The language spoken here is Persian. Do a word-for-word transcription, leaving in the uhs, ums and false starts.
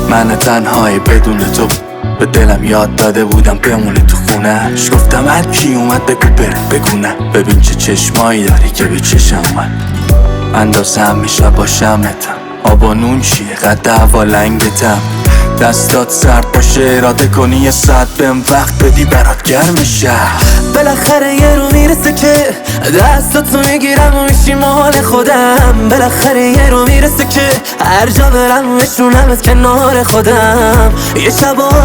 من تنهایی بدون تو به دلم یاد داده بودم بمونه تو خونهش. گفتم هر کی اومد بگو بره بگو نه، ببین چه چشمایی داری که به چشم اومد. اندازه همیشه باشمتم، آب و نون چیه قد هوا لنگتم. دستات سرد باشه اراده کنی یه ساعت بهم وقت بدی برات گرم شه. بالاخره یه رو میرسه که دستاتو میگیرم و میشی مال خودم. بالاخره یه رو میرسه که هر جا برم بشونم از کنار خودم. یه شبا